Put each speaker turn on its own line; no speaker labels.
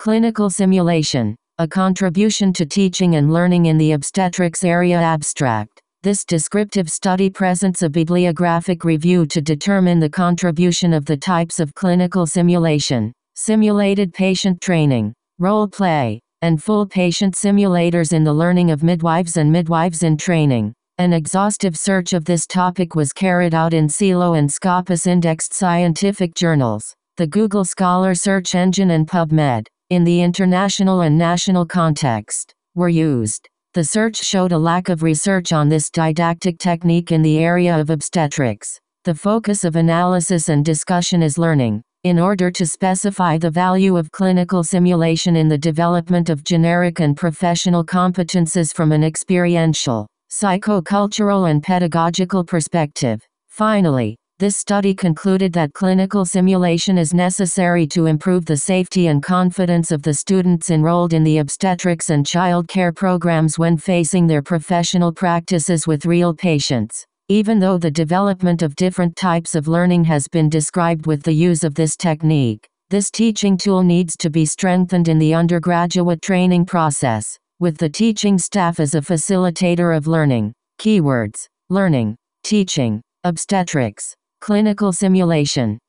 Clinical simulation, a contribution to teaching and learning in the obstetrics area. Abstract. This descriptive study presents a bibliographic review to determine the contribution of the types of clinical simulation, simulated patient training, role play, and full patient simulators in the learning of midwives and midwives in training. An exhaustive search of this topic was carried out in Silo and Scopus indexed scientific journals, the Google Scholar search engine and PubMed, in the international and national context, were used. The search showed a lack of research on this didactic technique in the area of obstetrics. The focus of analysis and discussion is learning. In order to specify the value of clinical simulation in the development of generic and professional competences from an experiential, psychocultural and pedagogical perspective. Finally, this study concluded that clinical simulation is necessary to improve the safety and confidence of the students enrolled in the obstetrics and child care programs when facing their professional practices with real patients. Even though the development of different types of learning has been described with the use of this technique, this teaching tool needs to be strengthened in the undergraduate training process, with the teaching staff as a facilitator of learning. Keywords: learning, teaching, obstetrics, clinical simulation.